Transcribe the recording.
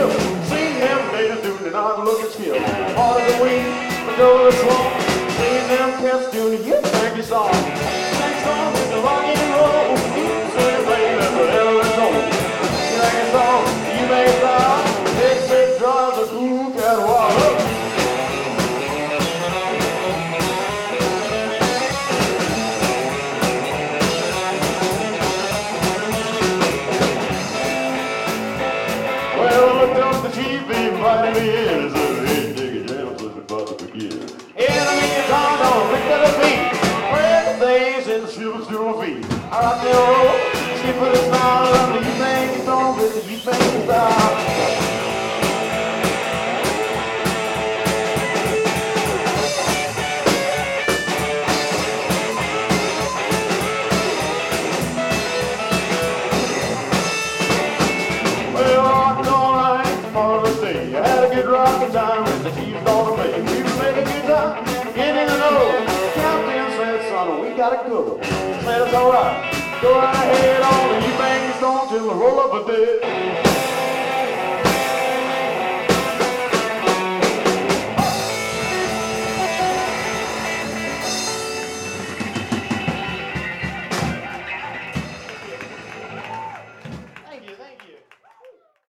hill. Seen them ladies doing it, not looking skill. Hard as a weed, but go the swamp. Seen them cats doing it, you think you saw. Next song is the rock and roll. So you play that forever and soul. You think it's all, you may stop. Exit drives a cool cat wild. The chief invited me in and said, hey, take a jam, something about to begin. Enemy is on the Rick of the beat. Red things and the shivers to my feet. I rock and roll, skip with a smile. Under you think it's on, but you think it's out. Rockin' time with the Chiefs gonna play. We was making good time, getting in the know. Captain said, son, we gotta go. Said it's alright, go right ahead on and you bang the stone till the roll up a bit.